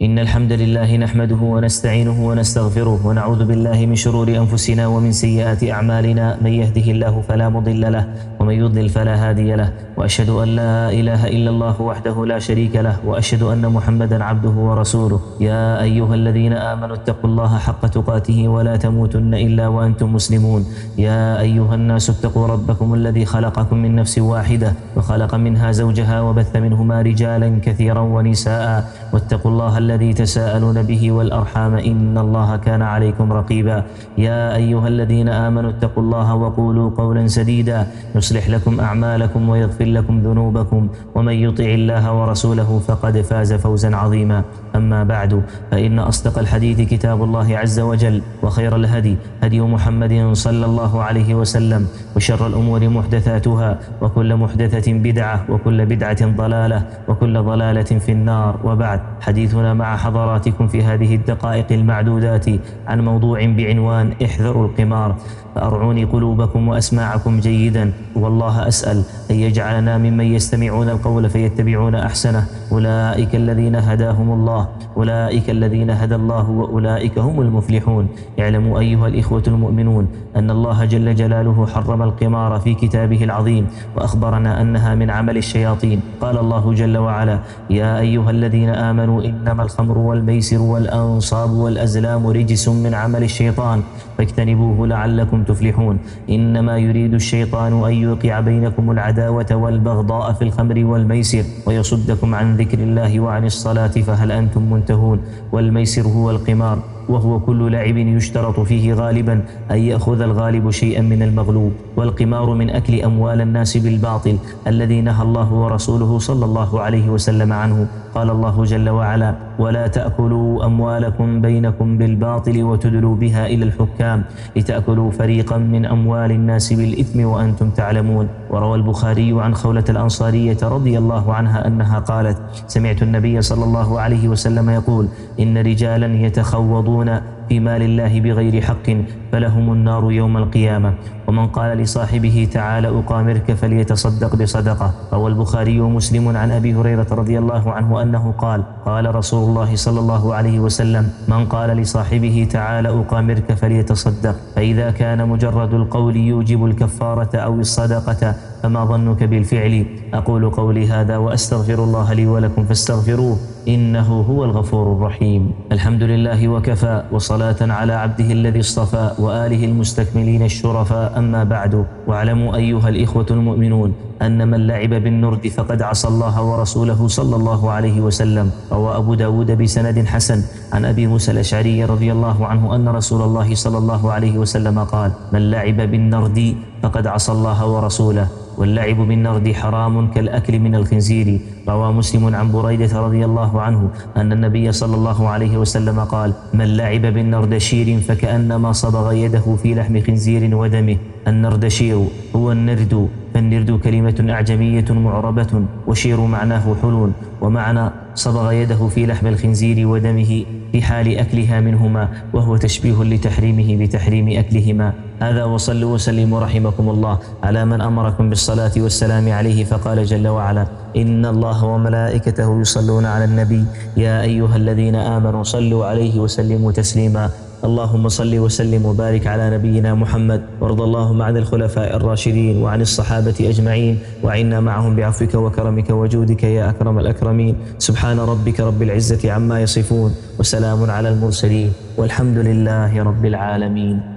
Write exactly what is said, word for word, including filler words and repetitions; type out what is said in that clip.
إن الحمد لله نحمده ونستعينه ونستغفره ونعوذ بالله من شرور أنفسنا ومن سيئات أعمالنا. من يهده الله فلا مضل له ومن يضلل فلا هادي له، وأشهد أن لا إله إلا الله وحده لا شريك له، وأشهد أن محمدا عبده ورسوله. يا أيها الذين آمنوا اتقوا الله حق تقاته ولا تموتن إلا وأنتم مسلمون. يا أيها الناس اتقوا ربكم الذي خلقكم من نفس واحدة وخلق منها زوجها وبث منهما رجالا كثيرا ونساء، واتقوا الله الذي تساءلون به والأرحام إن الله كان عليكم رقيبا. يا أيها الذين آمنوا اتقوا الله وقولوا قولا سديدا يصلح لكم أعمالكم ويغفر لكم ذنوبكم، ومن يطع الله ورسوله فقد فاز فوزا عظيما. أما بعد، فإن أصدق الحديث كتاب الله عز وجل، وخير الهدي هدي محمد صلى الله عليه وسلم، وشر الأمور محدثاتها، وكل محدثة بدعة، وكل بدعة ضلالة، وكل ضلالة في النار. وبعد، حديثنا مع حضراتكم في هذه الدقائق المعدودات عن موضوع بعنوان احذروا القمار. فأرعوني قلوبكم وأسماعكم جيدا، والله أسأل أن يجعلنا ممن يستمعون القول فيتبعون أحسنه. أولئك الذين هداهم الله، أولئك الذين هدى الله، وأولئك هم المفلحون. اعلموا أيها الإخوة المؤمنون أن الله جل جلاله حرم القمار في كتابه العظيم، وأخبرنا أنها من عمل الشياطين. قال الله جل وعلا: يا أيها الذين آمنوا إنما الخمر والميسر والأنصاب والأزلام رجس من عمل الشيطان فاجتنبوه لعلكم تفلحون. إنما يريد الشيطان أن يوقع بينكم العداوة والبغضاء في الخمر والميسر ويصدكم عن ذكر الله وعن الصلاة فهل أنتم منتهون. والميسر هو القمار، وهو كل لعب يشترط فيه غالبا أن يأخذ الغالب شيئا من المغلوب. والقمار من أكل أموال الناس بالباطل الذي نهى الله ورسوله صلى الله عليه وسلم عنه. قال الله جل وعلا: ولا تأكلوا أموالكم بينكم بالباطل وتدلوا بها إلى الحكام لتأكلوا فريقا من أموال الناس بالإثم وأنتم تعلمون. وروى البخاري عن خولة الأنصارية رضي الله عنها أنها قالت: سمعت النبي صلى الله عليه وسلم يقول: إن رجالا يتخوضون في مال الله بغير حق فلهم النار يوم القيامة. ومن قال لصاحبه تعال أقامرك فليتصدق بصدقة. روى البخاري ومسلم عن أبي هريرة رضي الله عنه أنه قال: قال رسول الله صلى الله عليه وسلم: من قال لصاحبه تعال أقامرك فليتصدق، فإذا كان مجرد القول يوجب الكفارة أو الصدقة فما ظنك بالفعل. أقول قولي هذا وأستغفر الله لي ولكم فاستغفروه إنه هو الغفور الرحيم. الحمد لله وكفى، وصلاة على عبده الذي اصطفى، وآله المستكملين الشرفاء. أما بعد، واعلموا أيها الإخوة المؤمنون أن من لعب بالنرد فقد عصى الله ورسوله صلى الله عليه وسلم. روى أبو داود بسند حسن عن أبي موسى الأشعري رضي الله عنه أن رسول الله صلى الله عليه وسلم قال: من لعب بالنرد فقد عصى الله ورسوله، واللعب بالنرد حرام كالأكل من الخنزير. روى مسلم عن بريدة رضي الله عنه أن النبي صلى الله عليه وسلم قال: من لعب بالنردشير فكأنما صبغ يده في لحم خنزير ودمه. النردشير هو النرد، فالنرد كلمة أعجمية معربة، وشير معناه حلو، ومعنى صبغ يده في لحم الخنزير ودمه في حال أكلها منهما، وهو تشبيه لتحريمه بتحريم أكلهما. هذا، وصلوا وسلموا رحمكم الله على من أمركم بالصلاة والسلام عليه، فقال جل وعلا: إن الله وملائكته يصلون على النبي يا أيها الذين آمنوا صلوا عليه وسلموا تسليما. اللهم صل وسلم وبارك على نبينا محمد، وارض اللهم عن الخلفاء الراشدين وعن الصحابة أجمعين، وعنا معهم بعفوك وكرمك وجودك يا أكرم الأكرمين. سبحان ربك رب العزة عما يصفون، وسلام على المرسلين، والحمد لله رب العالمين.